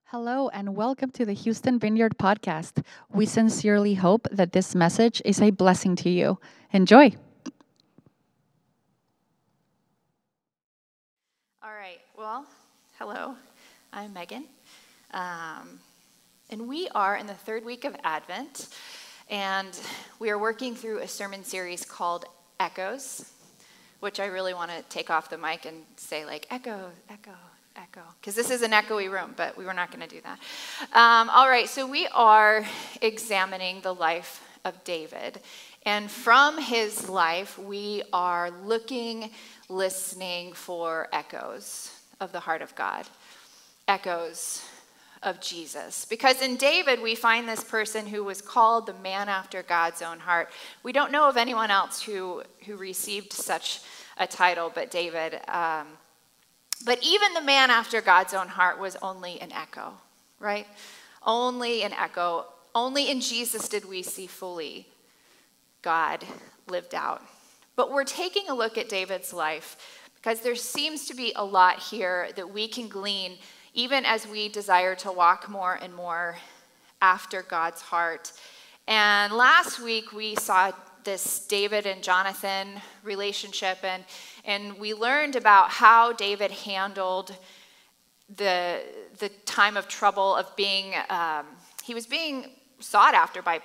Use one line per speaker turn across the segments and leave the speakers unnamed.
Hello, and welcome to the Houston Vineyard Podcast. We sincerely hope that this message is a blessing to you. Enjoy.
All right, well, hello, I'm Megan. And we are in the third week of Advent, and we are working through a sermon series called Echoes, which I really want to take off the mic and say, like, echo, echo, echo, because this is an echoey room, but we were not going to do that. All right, so we are examining the life of David. And from his life, we are listening for echoes of the heart of God, echoes of Jesus. Because in David, we find this person who was called the man after God's own heart. We don't know of anyone else who received such a title but David. But even the man after God's own heart was only an echo, right? Only an echo. Only in Jesus did we see fully God lived out. But we're taking a look at David's life because there seems to be a lot here that we can glean even as we desire to walk more and more after God's heart. And last week we saw this David and Jonathan relationship, and we learned about how David handled the time of trouble of being, he was being sought after by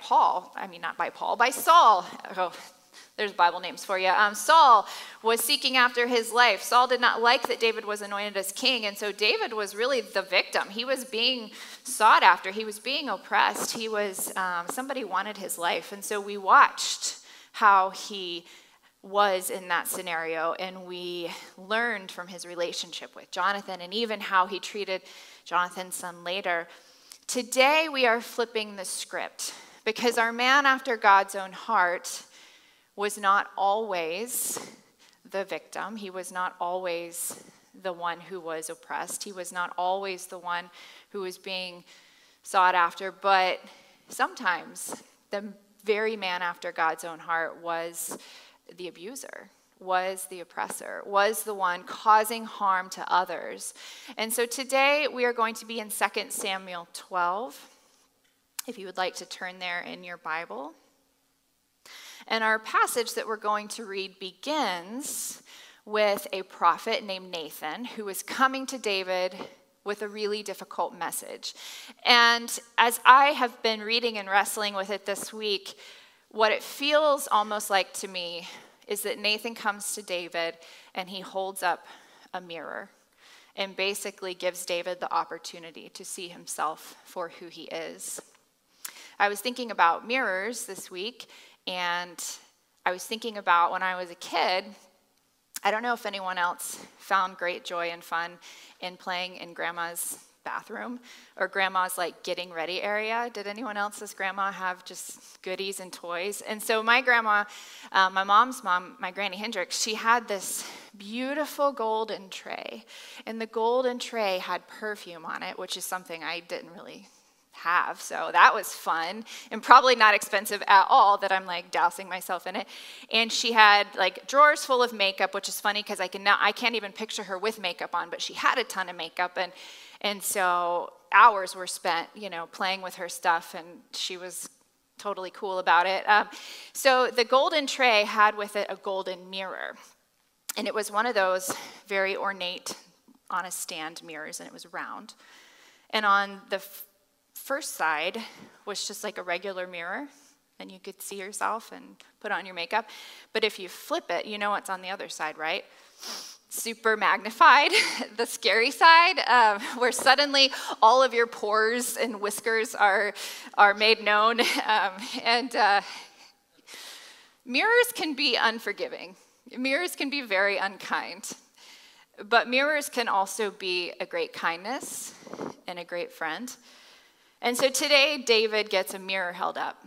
by Saul. Oh, there's Bible names for you. Saul was seeking after his life. Saul did not like that David was anointed as king, and so David was really the victim. He was being sought after. He was being oppressed. He was, somebody wanted his life, and so we watched how he was in that scenario, and we learned from his relationship with Jonathan and even how he treated Jonathan's son later. Today we are flipping the script because our man after God's own heart was not always the victim. He was not always the one who was oppressed. He was not always the one who was being sought after, but sometimes the very man after God's own heart was the abuser, was the oppressor, was the one causing harm to others. And so today we are going to be in 2 Samuel 12, if you would like to turn there in your Bible. And our passage that we're going to read begins with a prophet named Nathan who is coming to David with a really difficult message. And as I have been reading and wrestling with it this week, what it feels almost like to me is that Nathan comes to David and he holds up a mirror and basically gives David the opportunity to see himself for who he is. I was thinking about mirrors this week, and I was thinking about when I was a kid. I don't know if anyone else found great joy and fun in playing in grandma's bathroom or grandma's like getting ready area. Did anyone else's grandma have just goodies and toys? And so my grandma, my mom's mom, my Granny Hendricks, she had this beautiful golden tray, and the golden tray had perfume on it, which is something I didn't really have. So that was fun and probably not expensive at all that I'm like dousing myself in it. And she had like drawers full of makeup, which is funny because I can't even picture her with makeup on, but she had a ton of makeup, and so hours were spent, playing with her stuff, and she was totally cool about it. So the golden tray had with it a golden mirror, and it was one of those very ornate on a stand mirrors, and it was round. And on the first side was just like a regular mirror, and you could see yourself and put on your makeup. But if you flip it, you know what's on the other side, right? Super magnified, the scary side, where suddenly all of your pores and whiskers are made known. Mirrors can be unforgiving. Mirrors can be very unkind. But mirrors can also be a great kindness and a great friend. And so today, David gets a mirror held up.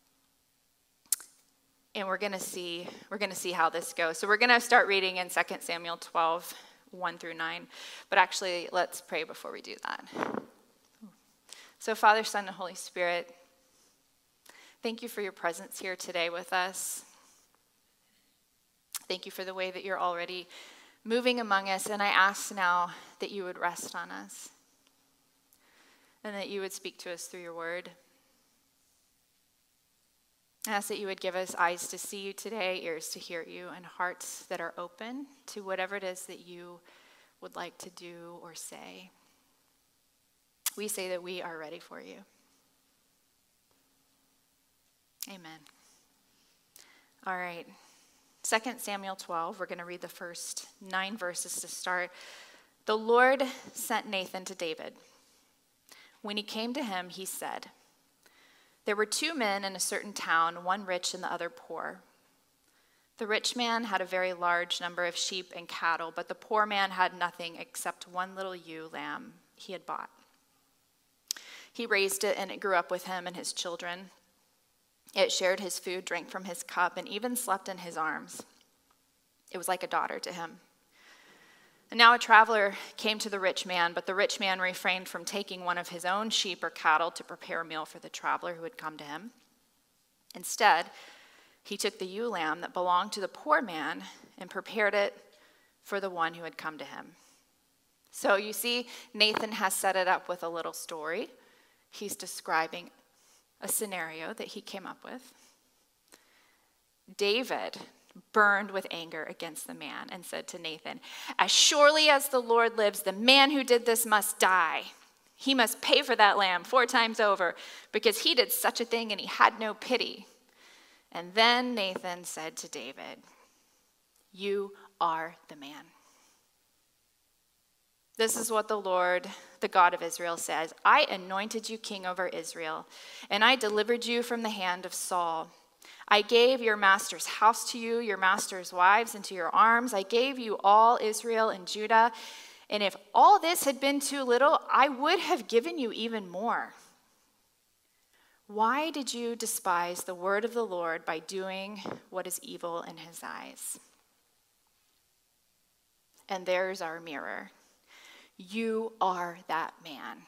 And we're going to see how this goes. So we're going to start reading in 2 Samuel 12, 1 through 9. But actually, let's pray before we do that. So Father, Son, and Holy Spirit, thank you for your presence here today with us. Thank you for the way that you're already moving among us. And I ask now that you would rest on us. and that you would speak to us through your word. I ask that you would give us eyes to see you today, ears to hear you, and hearts that are open to whatever it is that you would like to do or say. We say that we are ready for you. Amen. All right. 2 Samuel 12, we're going to read the first 9 verses to start. The Lord sent Nathan to David. When he came to him, he said, "There were 2 men in a certain town, one rich and the other poor. The rich man had a very large number of sheep and cattle, but the poor man had nothing except one little ewe lamb he had bought. He raised it, and it grew up with him and his children. It shared his food, drank from his cup, and even slept in his arms. It was like a daughter to him. And now a traveler came to the rich man, but the rich man refrained from taking one of his own sheep or cattle to prepare a meal for the traveler who had come to him. Instead, he took the ewe lamb that belonged to the poor man and prepared it for the one who had come to him." So you see, Nathan has set it up with a little story. He's describing a scenario that he came up with. David burned with anger against the man and said to Nathan, "As surely as the Lord lives, the man who did this must die. He must pay for that lamb 4 times over, because he did such a thing and he had no pity." And then Nathan said to David, "You are the man." This is what the Lord, the God of Israel, says. "I anointed you king over Israel, and I delivered you from the hand of Saul. I gave your master's house to you, your master's wives into your arms. I gave you all Israel and Judah. And if all this had been too little, I would have given you even more. Why did you despise the word of the Lord by doing what is evil in his eyes?" And there's our mirror. You are that man.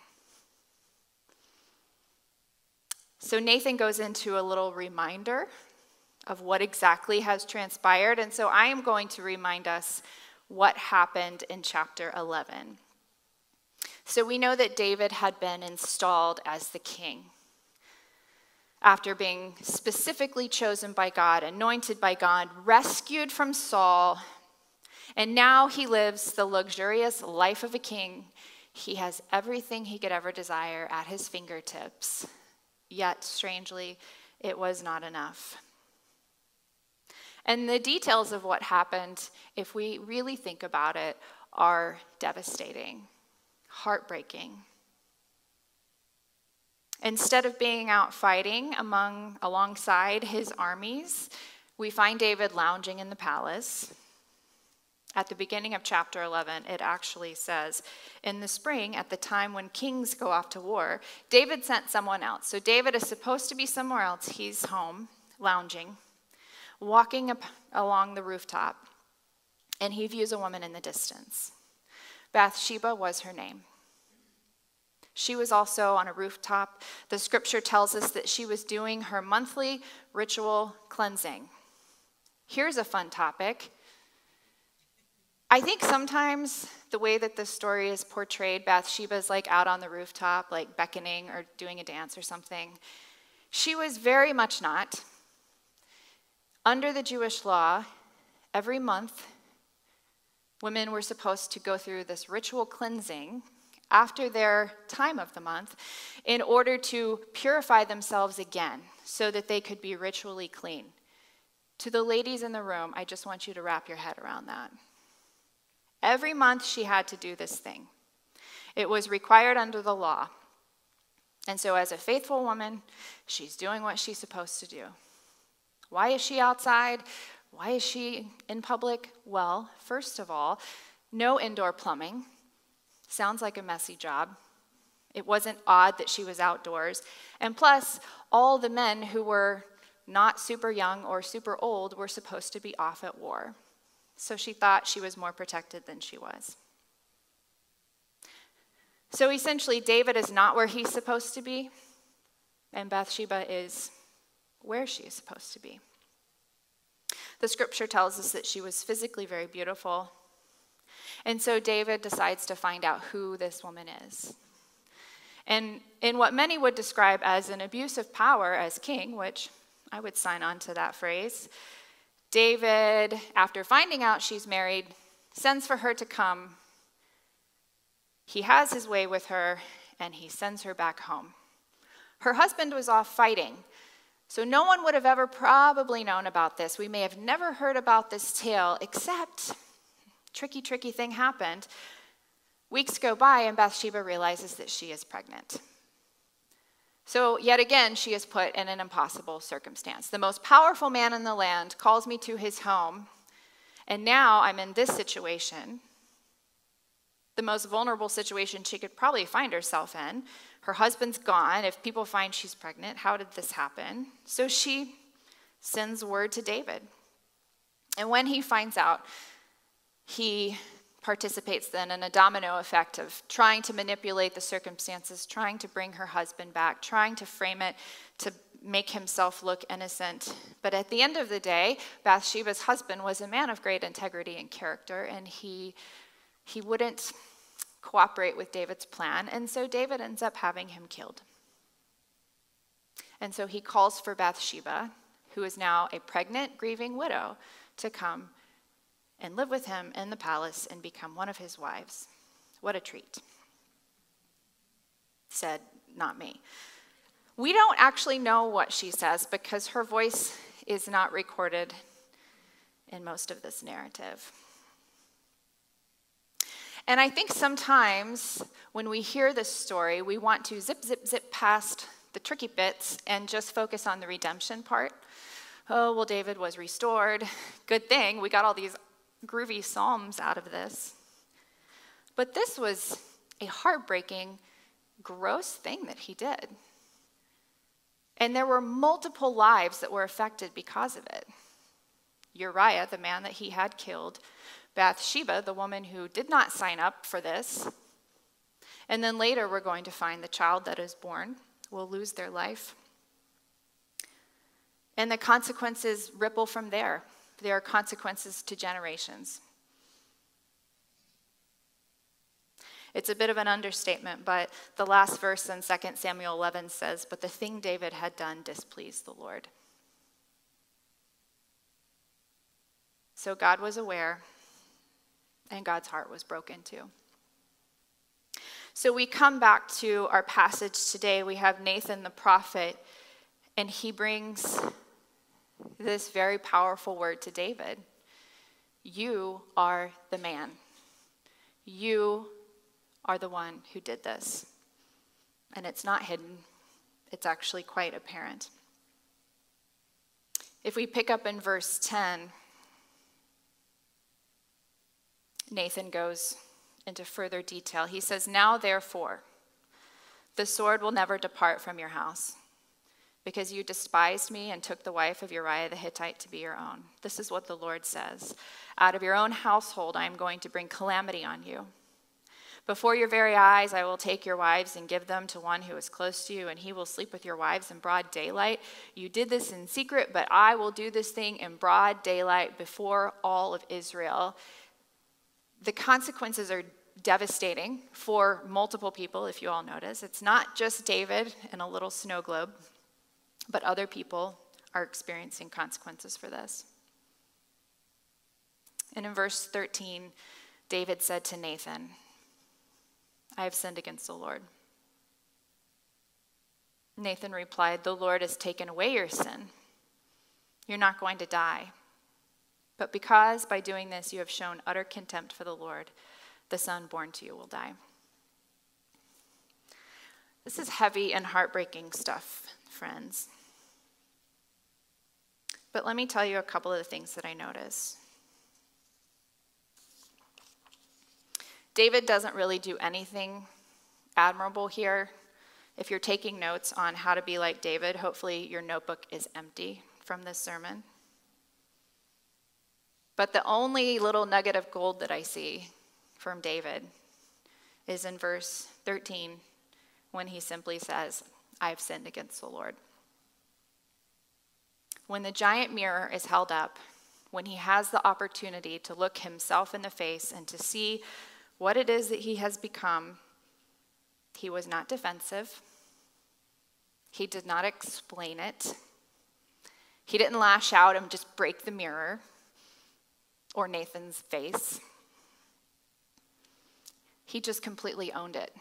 So Nathan goes into a little reminder of what exactly has transpired. And so I am going to remind us what happened in chapter 11. So we know that David had been installed as the king after being specifically chosen by God, anointed by God, rescued from Saul, and now he lives the luxurious life of a king. He has everything he could ever desire at his fingertips. Yet, strangely, it was not enough. And the details of what happened, if we really think about it, are devastating, heartbreaking. Instead of being out fighting alongside his armies, we find David lounging in the palace. At the beginning of chapter 11, it actually says, in the spring, at the time when kings go off to war, David sent someone else. So David is supposed to be somewhere else. He's home, lounging, walking up along the rooftop, and he views a woman in the distance. Bathsheba was her name. She was also on a rooftop. The scripture tells us that she was doing her monthly ritual cleansing. Here's a fun topic. I think sometimes the way that this story is portrayed, Bathsheba's like out on the rooftop, like beckoning or doing a dance or something. She was very much not. Under the Jewish law, every month, women were supposed to go through this ritual cleansing after their time of the month in order to purify themselves again so that they could be ritually clean. To the ladies in the room, I just want you to wrap your head around that. Every month she had to do this thing. It was required under the law. And so as a faithful woman, she's doing what she's supposed to do. Why is she outside? Why is she in public? Well, first of all, no indoor plumbing. Sounds like a messy job. It wasn't odd that she was outdoors. And plus, all the men who were not super young or super old were supposed to be off at war. So she thought she was more protected than she was. So essentially, David is not where he's supposed to be, and Bathsheba is where she is supposed to be. The scripture tells us that she was physically very beautiful, and so David decides to find out who this woman is. And in what many would describe as an abuse of power as king, which I would sign on to that phrase, David, after finding out she's married, sends for her to come. He has his way with her, and he sends her back home. Her husband was off fighting, so no one would have ever probably known about this. We may have never heard about this tale, except tricky thing happened. Weeks go by, and Bathsheba realizes that she is pregnant. So yet again, she is put in an impossible circumstance. The most powerful man in the land calls me to his home, and now I'm in this situation, the most vulnerable situation she could probably find herself in. Her husband's gone. If people find she's pregnant, how did this happen? So she sends word to David. And when he finds out, he participates then in a domino effect of trying to manipulate the circumstances, trying to bring her husband back, trying to frame it to make himself look innocent. But at the end of the day, Bathsheba's husband was a man of great integrity and character, and he wouldn't cooperate with David's plan, and so David ends up having him killed. And so he calls for Bathsheba, who is now a pregnant, grieving widow, to come and live with him in the palace and become one of his wives. What a treat. Said, not me. We don't actually know what she says because her voice is not recorded in most of this narrative. And I think sometimes when we hear this story, we want to zip past the tricky bits and just focus on the redemption part. Oh, well, David was restored. Good thing. We got all these groovy psalms out of this. But this was a heartbreaking, gross thing that he did. And there were multiple lives that were affected because of it. Uriah, the man that he had killed, Bathsheba, the woman who did not sign up for this. And then later we're going to find the child that is born will lose their life. And the consequences ripple from there. There are consequences to generations. It's a bit of an understatement, but the last verse in 2 Samuel 11 says, "But the thing David had done displeased the Lord." So God was aware, and God's heart was broken too. So we come back to our passage today. We have Nathan the prophet, and he brings this very powerful word to David. You are the man. You are the one who did this. And it's not hidden. It's actually quite apparent. If we pick up in verse 10, Nathan goes into further detail. He says, "Now therefore, the sword will never depart from your house, because you despised me and took the wife of Uriah the Hittite to be your own. This is what the Lord says. Out of your own household I am going to bring calamity on you. Before your very eyes I will take your wives and give them to one who is close to you, and he will sleep with your wives in broad daylight. You did this in secret, but I will do this thing in broad daylight before all of Israel." The consequences are devastating for multiple people, if you all notice. It's not just David in a little snow globe, but other people are experiencing consequences for this. And in verse 13, David said to Nathan, "I have sinned against the Lord." Nathan replied, "The Lord has taken away your sin. You're not going to die. But because by doing this you have shown utter contempt for the Lord, the son born to you will die." This is heavy and heartbreaking stuff, friends. But let me tell you a couple of the things that I notice. David doesn't really do anything admirable here. If you're taking notes on how to be like David, hopefully your notebook is empty from this sermon. But the only little nugget of gold that I see from David is in verse 13 when he simply says, "I have sinned against the Lord." When the giant mirror is held up, when he has the opportunity to look himself in the face and to see what it is that he has become, He was not defensive. He did not explain it. He didn't lash out and just break the mirror or Nathan's face. He just completely owned it.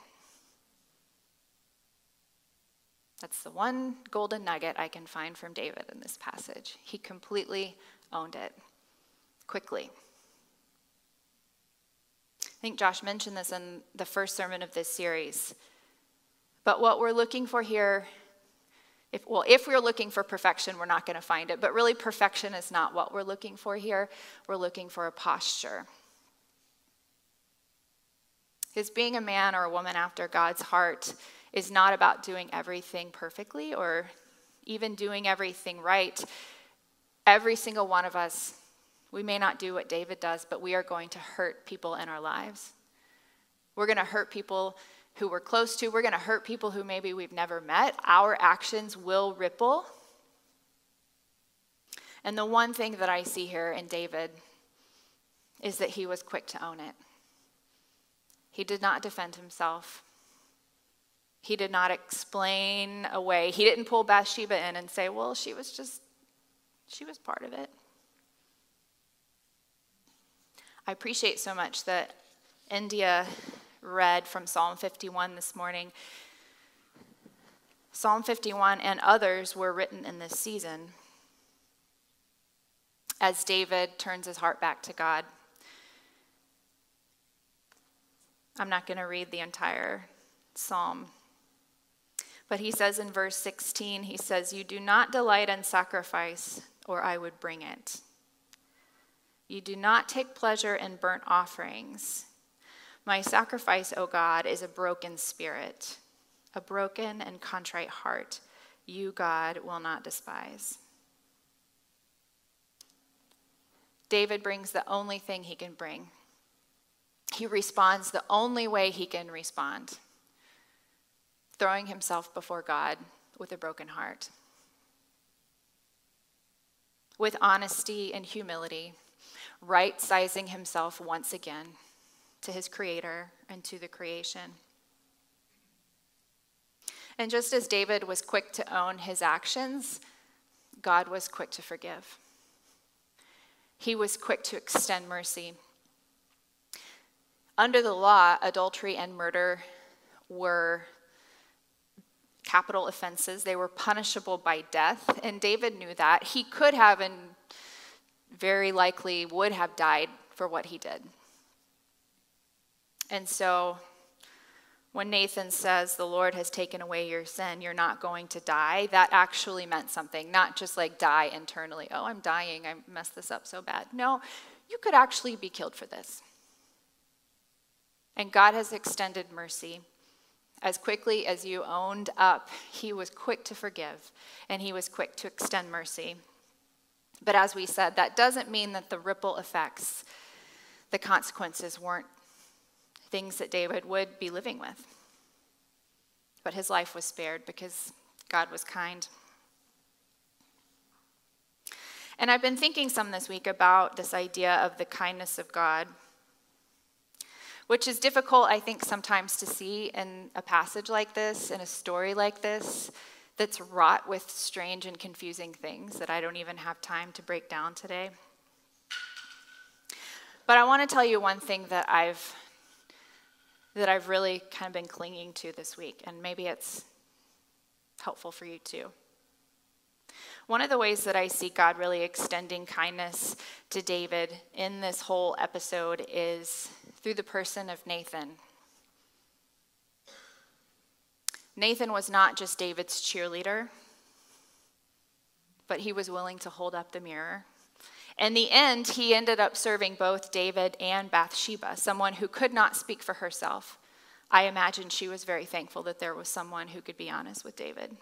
That's the one golden nugget I can find from David in this passage. He completely owned it quickly. I think Josh mentioned this in the first sermon of this series. But what we're looking for here, if we're looking for perfection, we're not going to find it. But really, perfection is not what we're looking for here. We're looking for a posture. Because being a man or a woman after God's heart is not about doing everything perfectly or even doing everything right. Every single one of us, we may not do what David does, but we are going to hurt people in our lives. We're going to hurt people who we're close to. We're going to hurt people who maybe we've never met. Our actions will ripple. And the one thing that I see here in David is that he was quick to own it. He did not defend himself. He did not explain away. He didn't pull Bathsheba in and say, well, she was part of it. I appreciate so much that India read from Psalm 51 this morning. Psalm 51 and others were written in this season as David turns his heart back to God. I'm not going to read the entire psalm. But he says in verse 16, he says, "You do not delight in sacrifice, or I would bring it. You do not take pleasure in burnt offerings. My sacrifice, O God, is a broken spirit, a broken and contrite heart. You, God, will not despise." David brings the only thing he can bring. He responds the only way he can respond, throwing himself before God with a broken heart. With honesty and humility, right-sizing himself once again to his Creator and to the creation. And just as David was quick to own his actions, God was quick to forgive. He was quick to extend mercy. Under the law, adultery and murder were capital offenses. They were punishable by death, and David knew that. He could have and very likely would have died for what he did. And so when Nathan says, "The Lord has taken away your sin, you're not going to die," that actually meant something, not just like die internally. Oh, I'm dying, I messed this up so bad. No, you could actually be killed for this. And God has extended mercy. As quickly as you owned up, he was quick to forgive, and he was quick to extend mercy. But as we said, that doesn't mean that the ripple effects, the consequences weren't things that David would be living with. But his life was spared because God was kind. And I've been thinking some this week about this idea of the kindness of God, which is difficult, I think, sometimes to see in a passage like this, in a story like this, that's wrought with strange and confusing things that I don't even have time to break down today. But I want to tell you one thing that I've really kind of been clinging to this week, and maybe it's helpful for you too. One of the ways that I see God really extending kindness to David in this whole episode is through the person of Nathan. Nathan was not just David's cheerleader, but he was willing to hold up the mirror. In the end, he ended up serving both David and Bathsheba, someone who could not speak for herself. I imagine she was very thankful that there was someone who could be honest with David.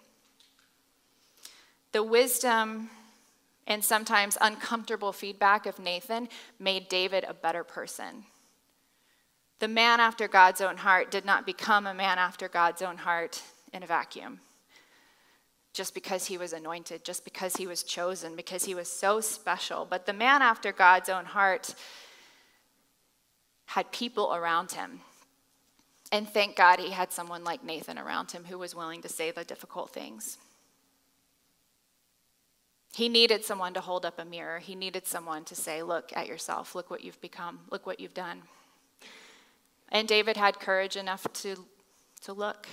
The wisdom and sometimes uncomfortable feedback of Nathan made David a better person. The man after God's own heart did not become a man after God's own heart in a vacuum. Just because he was anointed, just because he was chosen, because he was so special. But the man after God's own heart had people around him. And thank God he had someone like Nathan around him who was willing to say the difficult things. He needed someone to hold up a mirror. He needed someone to say, look at yourself. Look what you've become. Look what you've done. And David had courage enough to look.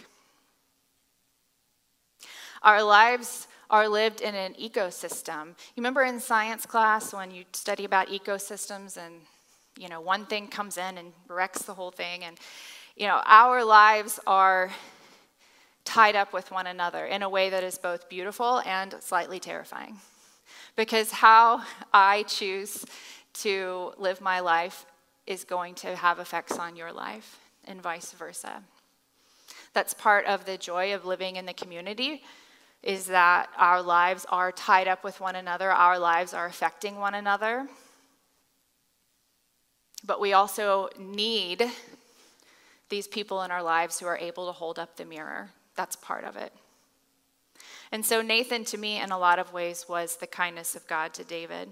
Our lives are lived in an ecosystem. You remember in science class when you study about ecosystems and, one thing comes in and wrecks the whole thing. And, our lives are tied up with one another in a way that is both beautiful and slightly terrifying. Because how I choose to live my life is going to have effects on your life and vice versa. That's part of the joy of living in the community, is that our lives are tied up with one another. Our lives are affecting one another. But we also need these people in our lives who are able to hold up the mirror. That's part of it. And so Nathan, to me, in a lot of ways, was the kindness of God to David.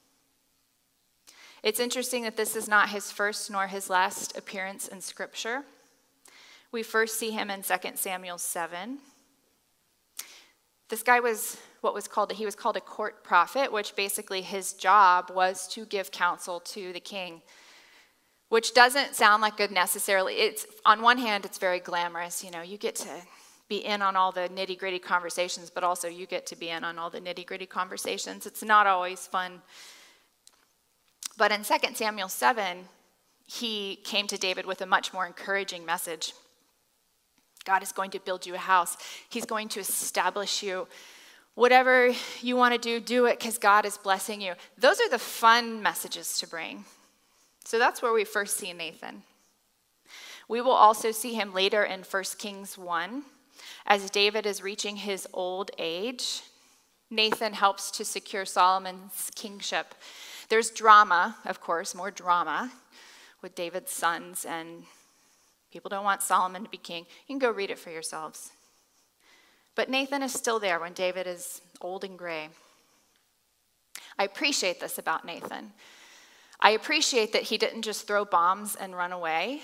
It's interesting that this is not his first nor his last appearance in Scripture. We first see him in 2 Samuel 7. This guy was called a court prophet, which basically his job was to give counsel to the king, which doesn't sound like good necessarily. It's, on one hand, it's very glamorous. You get to be in on all the nitty-gritty conversations, but also you get to be in on all the nitty-gritty conversations. It's not always fun. But in 2 Samuel 7, he came to David with a much more encouraging message. God is going to build you a house. He's going to establish you. Whatever you want to do it because God is blessing you. Those are the fun messages to bring. So that's where we first see Nathan. We will also see him later in 1 Kings 1. As David is reaching his old age, Nathan helps to secure Solomon's kingship. There's drama, of course, more drama with David's sons, and people don't want Solomon to be king. You can go read it for yourselves. But Nathan is still there when David is old and gray. I appreciate this about Nathan. I appreciate that he didn't just throw bombs and run away,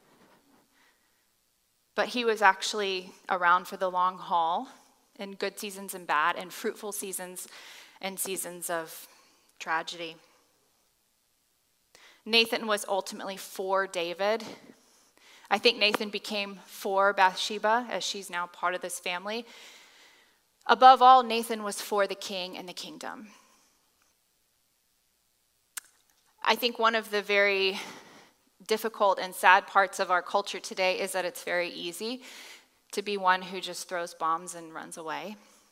but he was actually around for the long haul, in good seasons and bad, in fruitful seasons and seasons of tragedy. Nathan was ultimately for David. I think Nathan became for Bathsheba, as she's now part of this family. Above all, Nathan was for the king and the kingdom. I think one of the very difficult and sad parts of our culture today is that it's very easy to be one who just throws bombs and runs away.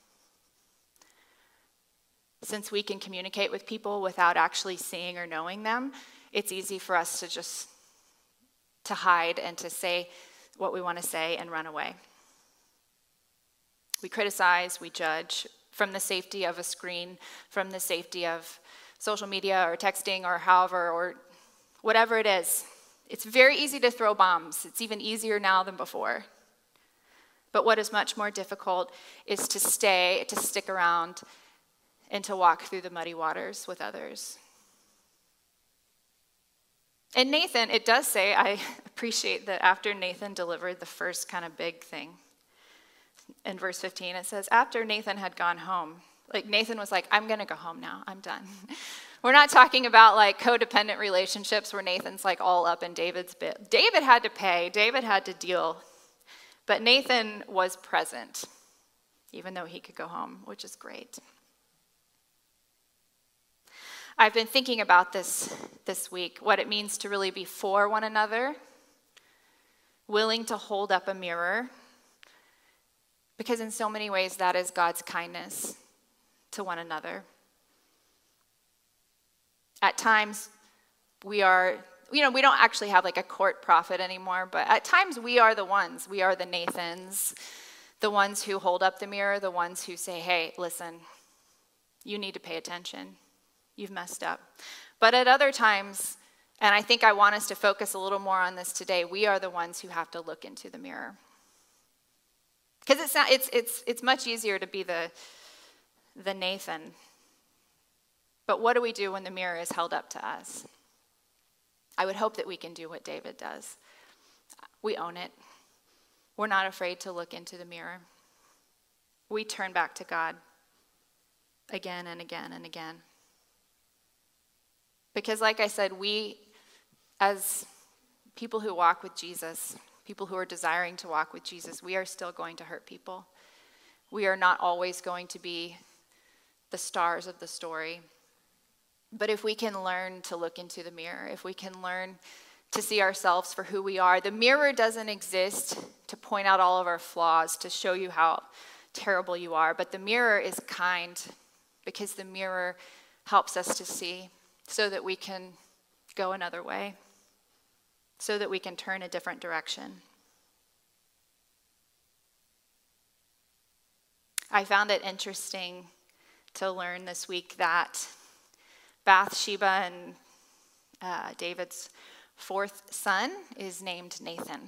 Since we can communicate with people without actually seeing or knowing them, it's easy for us to hide and to say what we want to say and run away. We criticize, we judge from the safety of a screen, from the safety of social media or texting or however, or whatever it is. It's very easy to throw bombs. It's even easier now than before. But what is much more difficult is to stick around, and to walk through the muddy waters with others. And Nathan, it does say, I appreciate that after Nathan delivered the first kind of big thing, in verse 15, it says, after Nathan had gone home, like Nathan was like, I'm going to go home now. I'm done. We're not talking about like codependent relationships where Nathan's like all up in David's bit. David had to pay. David had to deal. But Nathan was present, even though he could go home, which is great. I've been thinking about this week, what it means to really be for one another, willing to hold up a mirror, because in so many ways that is God's kindness to one another. At times we are, we don't actually have like a court prophet anymore, but at times we are the ones, we are the Nathans, the ones who hold up the mirror, the ones who say, hey, listen, you need to pay attention. You've messed up. But at other times, and I think I want us to focus a little more on this today, we are the ones who have to look into the mirror. Because it's much easier to be the Nathan. But what do we do when the mirror is held up to us? I would hope that we can do what David does. we own it. We're not afraid to look into the mirror. We turn back to God again and again and again. Because like I said, we, as people who walk with Jesus, people who are desiring to walk with Jesus, we are still going to hurt people. We are not always going to be the stars of the story. But if we can learn to look into the mirror, if we can learn to see ourselves for who we are, the mirror doesn't exist to point out all of our flaws, to show you how terrible you are, but the mirror is kind because the mirror helps us to see so that we can go another way, so that we can turn a different direction. I found it interesting to learn this week that Bathsheba and David's fourth son is named Nathan.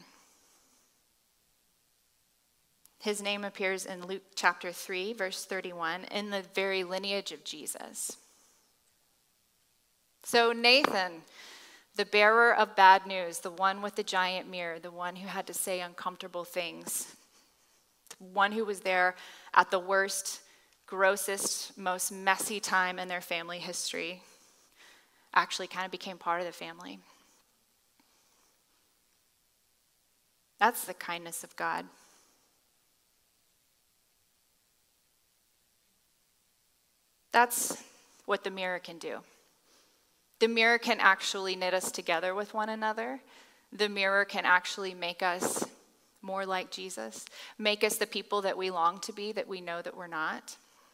His name appears in Luke chapter 3, verse 31, in the very lineage of Jesus. So Nathan, the bearer of bad news, the one with the giant mirror, the one who had to say uncomfortable things, the one who was there at the worst, grossest, most messy time in their family history, actually kind of became part of the family. That's the kindness of God. That's what the mirror can do. The mirror can actually knit us together with one another. The mirror can actually make us more like Jesus, make us the people that we long to be, that we know that we're not.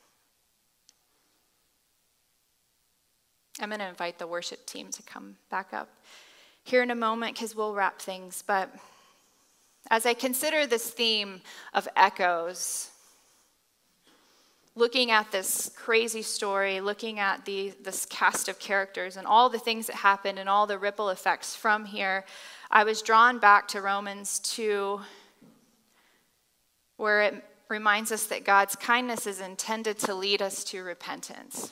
I'm going to invite the worship team to come back up here in a moment because we'll wrap things. But as I consider this theme of echoes, looking at this crazy story, looking at this cast of characters and all the things that happened and all the ripple effects from here, I was drawn back to Romans 2, where it reminds us that God's kindness is intended to lead us to repentance.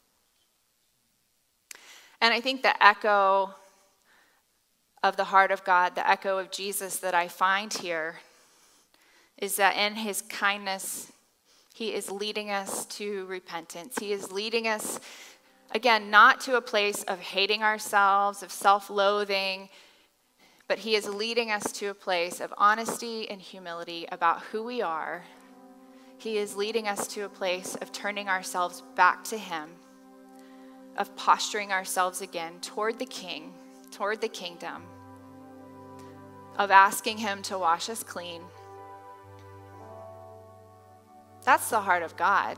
And I think the echo of the heart of God, the echo of Jesus that I find here, is that in his kindness, he is leading us to repentance. He is leading us, again, not to a place of hating ourselves, of self-loathing, but he is leading us to a place of honesty and humility about who we are. He is leading us to a place of turning ourselves back to him, of posturing ourselves again toward the King, toward the kingdom, of asking him to wash us clean. That's the heart of God.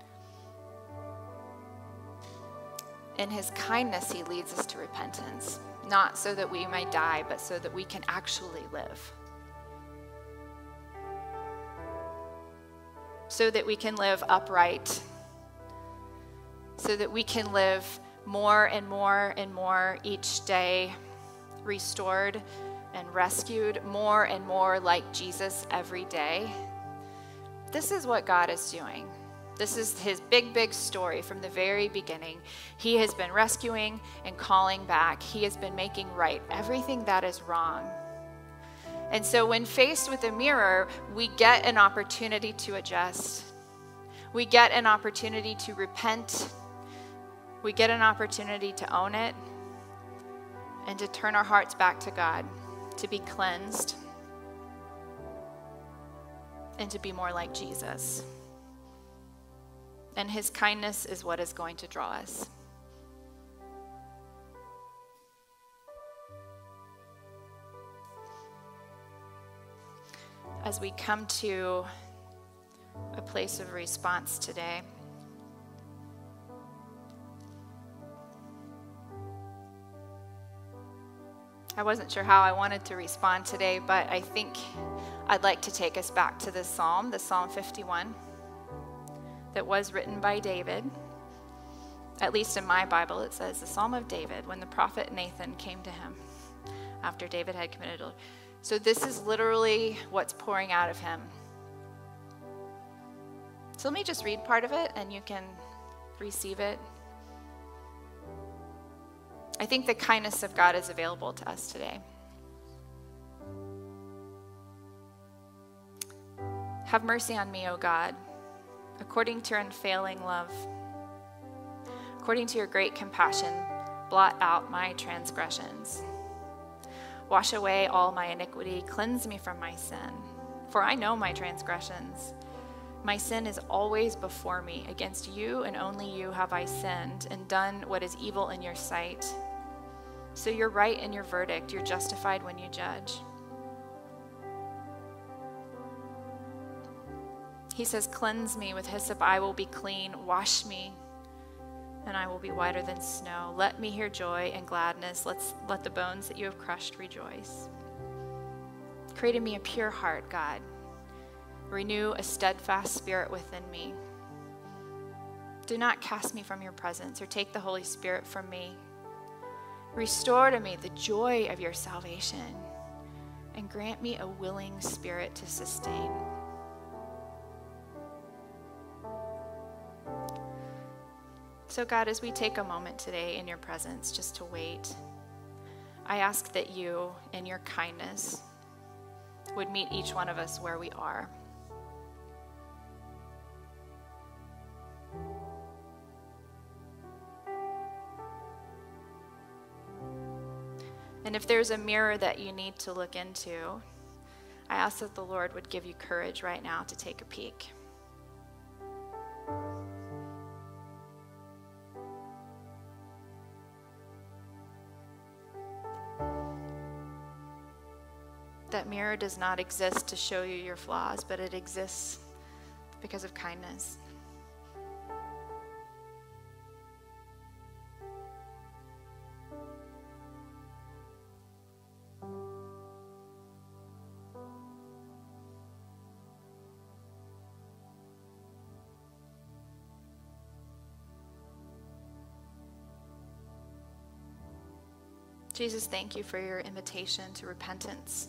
In his kindness, he leads us to repentance, not so that we may die, but so that we can actually live. So that we can live upright, so that we can live more and more and more each day, restored and rescued, more and more like Jesus every day. This is what God is doing. This is his big, big story from the very beginning. He has been rescuing and calling back. He has been making right everything that is wrong. And so when faced with a mirror, we get an opportunity to adjust. We get an opportunity to repent. We get an opportunity to own it and to turn our hearts back to God, to be cleansed, and to be more like Jesus. And his kindness is what is going to draw us. As we come to a place of response today, I wasn't sure how I wanted to respond today, but I think I'd like to take us back to this psalm, the Psalm 51, that was written by David. At least in my Bible, it says the Psalm of David, when the prophet Nathan came to him after David had committed adultery. So this is literally what's pouring out of him. So let me just read part of it, and you can receive it. I think the kindness of God is available to us today. Have mercy on me, O God, according to your unfailing love. According to your great compassion, blot out my transgressions. Wash away all my iniquity, cleanse me from my sin. For I know my transgressions. My sin is always before me. Against you and only you have I sinned and done what is evil in your sight. So you're right in your verdict. You're justified when you judge. He says, cleanse me with hyssop, I will be clean. Wash me, and I will be whiter than snow. Let me hear joy and gladness. Let the bones that you have crushed rejoice. Create in me a pure heart, God. Renew a steadfast spirit within me. Do not cast me from your presence or take the Holy Spirit from me. Restore to me the joy of your salvation and grant me a willing spirit to sustain. So God, as we take a moment today in your presence just to wait, I ask that you, in your kindness, would meet each one of us where we are. And if there's a mirror that you need to look into, I ask that the Lord would give you courage right now to take a peek. That mirror does not exist to show you your flaws, but it exists because of kindness. Jesus, thank you for your invitation to repentance.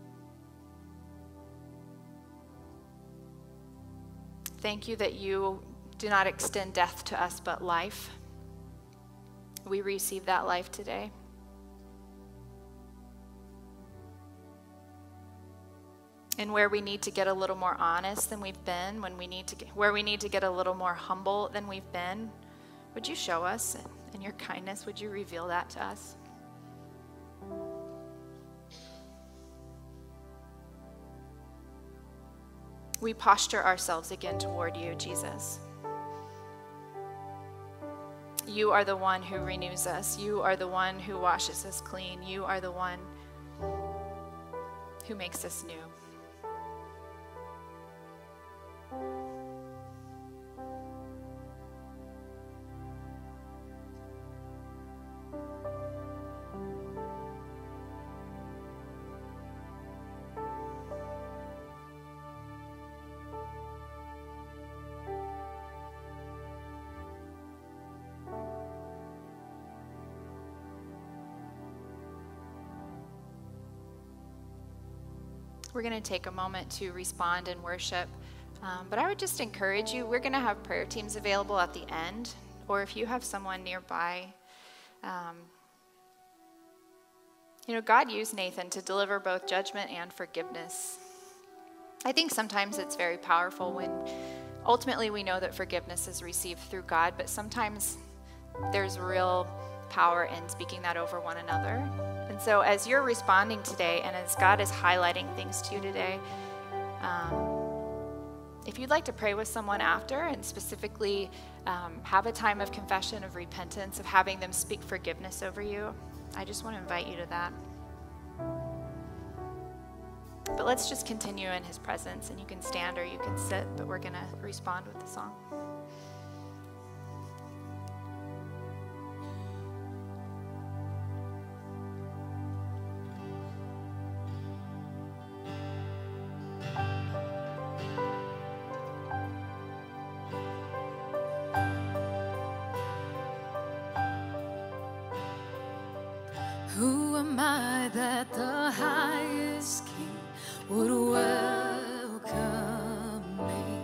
Thank you that you do not extend death to us, but life. We receive that life today. And where we need to get a little more honest than we've been, where we need to get a little more humble than we've been, would you show us in your kindness? Would you reveal that to us? We posture ourselves again toward you, Jesus. You are the one who renews us. You are the one who washes us clean. You are the one who makes us new. We're going to take a moment to respond and worship. But I would just encourage you, we're going to have prayer teams available at the end, or if you have someone nearby. God used Nathan to deliver both judgment and forgiveness. I think sometimes it's very powerful when ultimately we know that forgiveness is received through God, but sometimes there's real power in speaking that over one another. And so as you're responding today and as God is highlighting things to you today, if you'd like to pray with someone after and specifically have a time of confession, of repentance, of having them speak forgiveness over you, I just want to invite you to that. But let's just continue in his presence, and you can stand or you can sit, but we're going to respond with the song.
Who am I that the highest King would welcome me?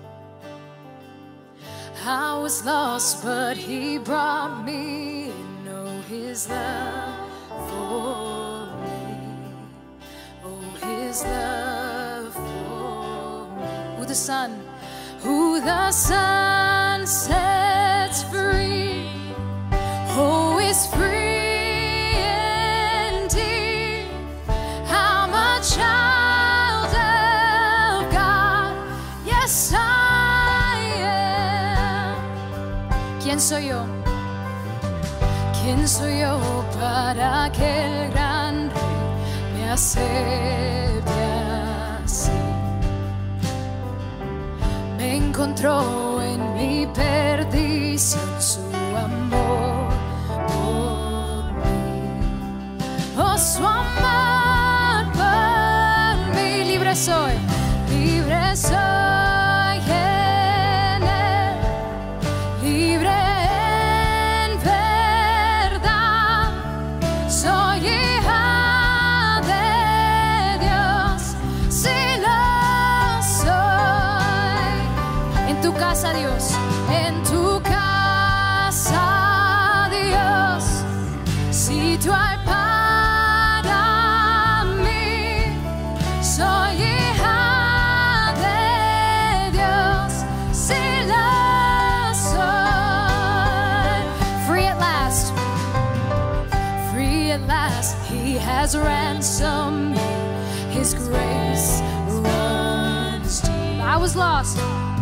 I was lost, but he brought me. Know his love for me. Oh, his love for me. the sun, who the sun sets free, who is free indeed. I'm a child of God, yes I am. ¿Quién soy yo? ¿Quién soy yo para que el gran rey me acepte así? Me encontró en mi perdición su amor por mí. Oh, su amor por mí. Libre soy en él, libre en verdad. Soy hija de Dios, sí lo soy. En tu casa, Dios, en tu casa, Dios, si tú hay para mí, soy hija de Dios, sí lo soy. Free at last, He has ransomed me. His grace runs deep. I was lost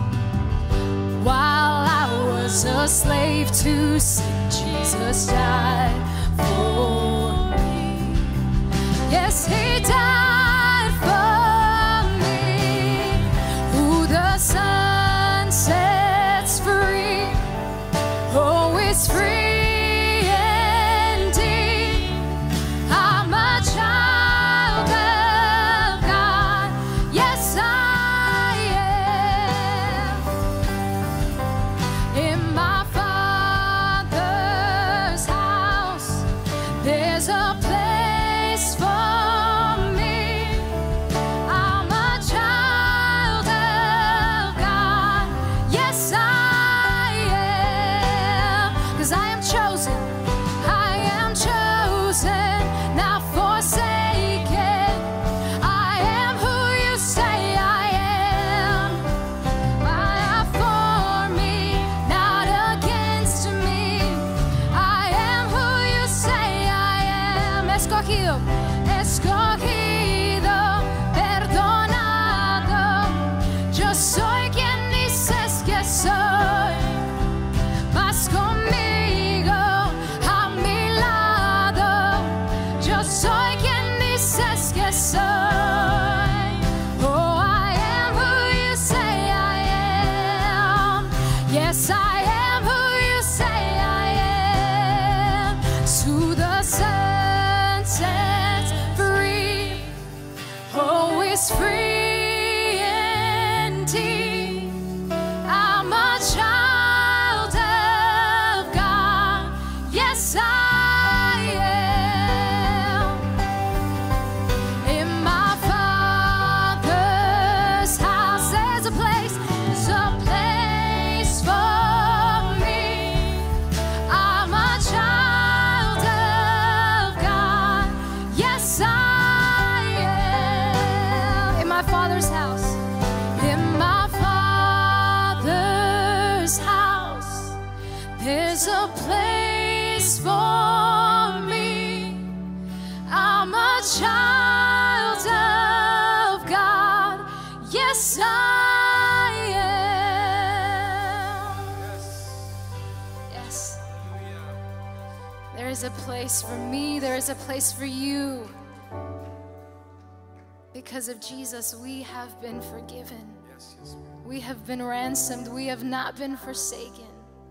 while I was a slave to sin. Jesus died for me. Yes, He died for me. Who the Son sets free, oh, is free indeed. I'm a child of God, yes I am. In my Father's house, there's a place for me. I'm a child of God, yes I am. 'Cause I am chosen, not forsaken. I am who you say I am. I am for me, not against me. I am who you say I am. Escogido, perdonado. Yo soy quien dices que soy. Vas conmigo, a mi lado. Yo soy quien dices que soy. Oh, I am who you say I am. Yes, I am who you say I am. So the Son sets free. Oh, it's free indeed. I'm a child of God. Yes, I am. In my Father's house, there's a place for me. I'm a child of God. Yes, I am. In my Father's house, in my Father's house, there's a place for me. I'm a child of God. Yes, I am. Yes. There is a place for me. There is a place for you. Because of Jesus, we have been forgiven. We have been ransomed. We have not been forsaken.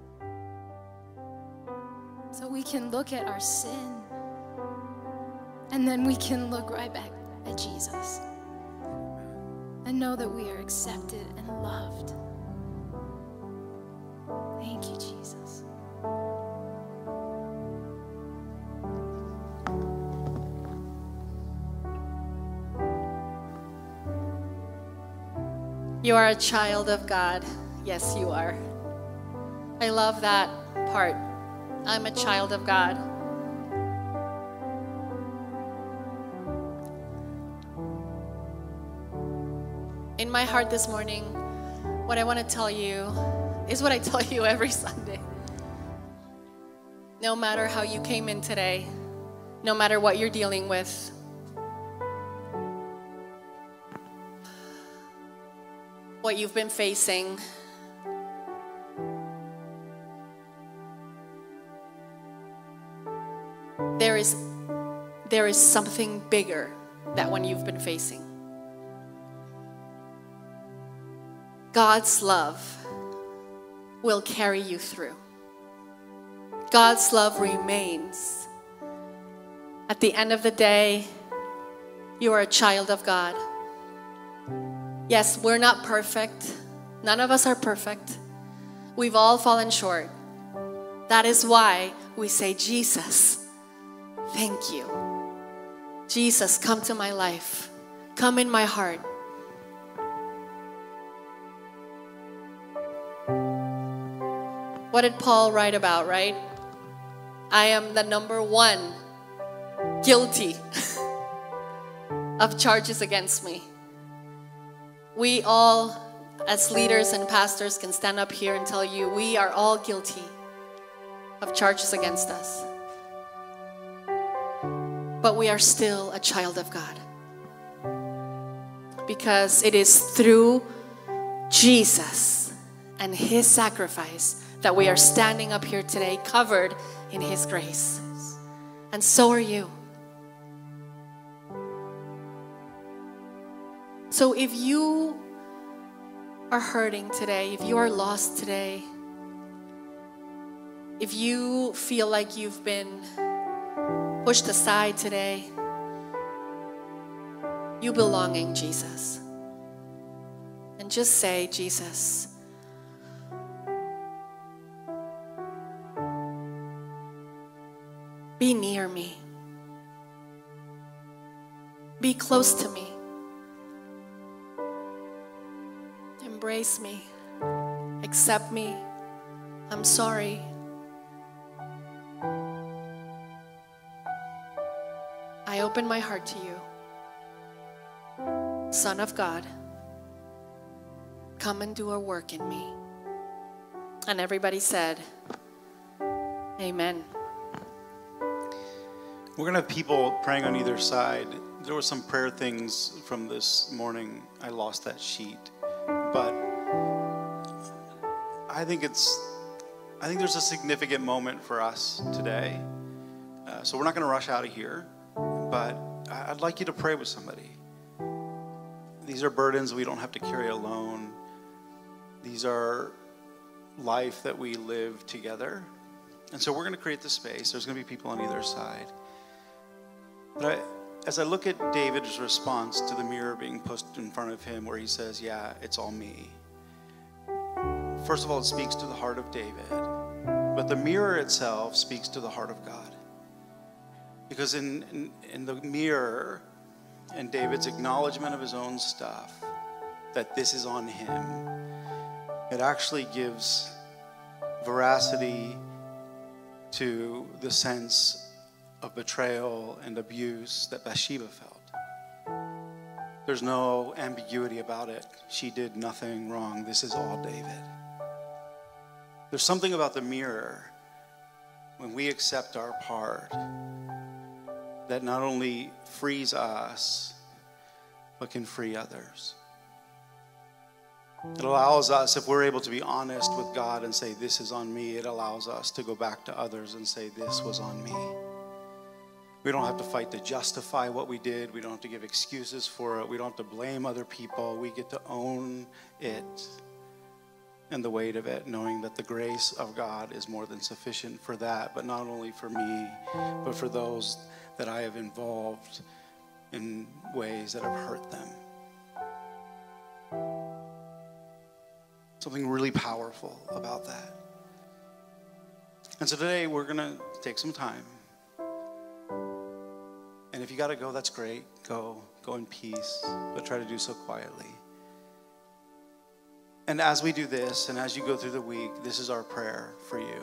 So we can look at our sin, and then we can look right back at Jesus and know that we are accepted and loved. Thank you, Jesus.
You are a child of God. Yes, you are. I love that part. I'm a child of God. In my heart this morning, what I want to tell you is what I tell you every Sunday. No matter how you came in today, no matter what you're dealing with, what you've been facing, there is something bigger than what you've been facing. God's love will carry you through. God's love remains. At the end of the day, you are a child of God. Yes, we're not perfect. None of us are perfect. We've all fallen short. That is why we say, Jesus, thank you. Jesus, come to my life. Come in my heart. What did Paul write about, right? I am the number one guilty of charges against me. We all, as leaders and pastors, can stand up here and tell you we are all guilty of charges against us. But we are still a child of God. Because it is through Jesus and His sacrifice that we are standing up here today, covered in His grace. And so are you. So if you are hurting today, if you are lost today, if you feel like you've been pushed aside today, you belong in Jesus. And just say, Jesus, be near me. Be close to me. Embrace me. Accept me. I'm sorry. I open my heart to you. Son of God, come and do a work in me. And everybody said, amen.
We're going to have people praying on either side. There were some prayer things from this morning. I lost that sheet. But I think there's a significant moment for us today. So we're not going to rush out of here. But I'd like you to pray with somebody. These are burdens we don't have to carry alone. These are life that we live together. And so we're going to create the space. There's going to be people on either side. But as I look at David's response to the mirror being pushed in front of him where he says, yeah, it's all me. First of all, it speaks to the heart of David. But the mirror itself speaks to the heart of God. Because in the mirror and David's acknowledgement of his own stuff, that this is on him, it actually gives veracity to the sense of betrayal and abuse that Bathsheba felt. There's no ambiguity about it. She did nothing wrong. This is all David. There's something about the mirror when we accept our part that not only frees us, but can free others. It allows us, if we're able to be honest with God and say, this is on me, it allows us to go back to others and say, this was on me. We don't have to fight to justify what we did. We don't have to give excuses for it. We don't have to blame other people. We get to own it and the weight of it, knowing that the grace of God is more than sufficient for that, but not only for me, but for those that I have involved in ways that have hurt them. Something really powerful about that. And so today we're going to take some time. And if you got to go, that's great. Go in peace, but try to do so quietly. And as we do this, and as you go through the week, this is our prayer for you.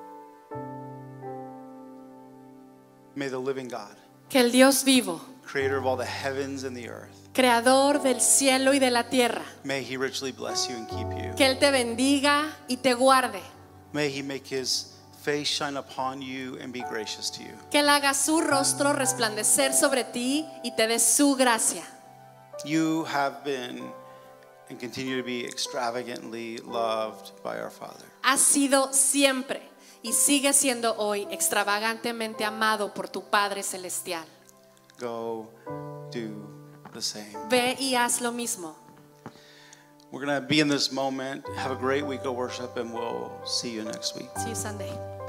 May the living God,
que el Dios vivo,
creator of all the heavens and the earth,
creador del cielo y de la tierra,
may He richly bless you and keep you.
Que Él te bendiga y te guarde.
May He make His face shine upon you and be gracious to you.
Que Él haga su rostro resplandecer sobre ti y te dé su gracia.
You have been and continue to be extravagantly loved by our Father.
Has sido siempre y sigue siendo hoy extravagantemente amado por tu Padre Celestial.
Go do the same.
Ve y haz lo mismo.
We're going to be in this moment. Have a great week of worship, and we'll see you next week.
See you Sunday.